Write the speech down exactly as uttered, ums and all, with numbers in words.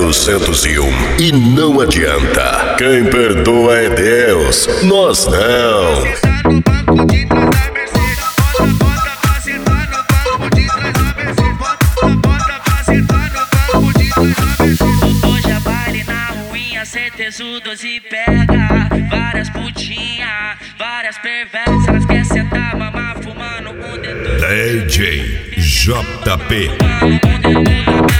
quatrocentos e um. E não adianta. Quem perdoa é Deus, nós não. Hoje é baile na ruinha, cê tesudos e pega várias putinha, várias perversas. Elas querem sentar, mamar, fumando um dedo. D J J P. Um dedo